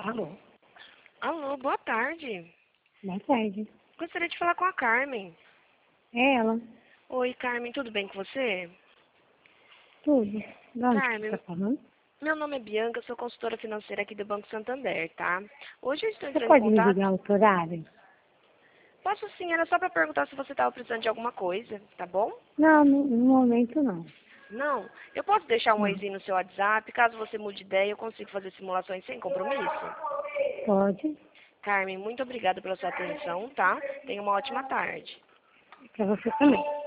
Alô, Alô, boa tarde. boa tarde. Gostaria de falar com a Carmen. É ela, Oi, Carmen, tudo bem com você? tudo. De onde que você tá Carmen, falando? meu nome é Bianca, sou consultora financeira aqui do Banco Santander, tá? Hoje eu estou Você entrando em pode me contato. ligar outro horário? Posso sim, era só para perguntar se você estava precisando de alguma coisa, tá bom? Não, no momento não. Não, eu posso deixar um Não, oizinho no seu WhatsApp, caso você mude de ideia, eu consigo fazer simulações sem compromisso. pode. Carmen, muito obrigada pela sua atenção, tá? Tenha uma ótima tarde. Pra você também.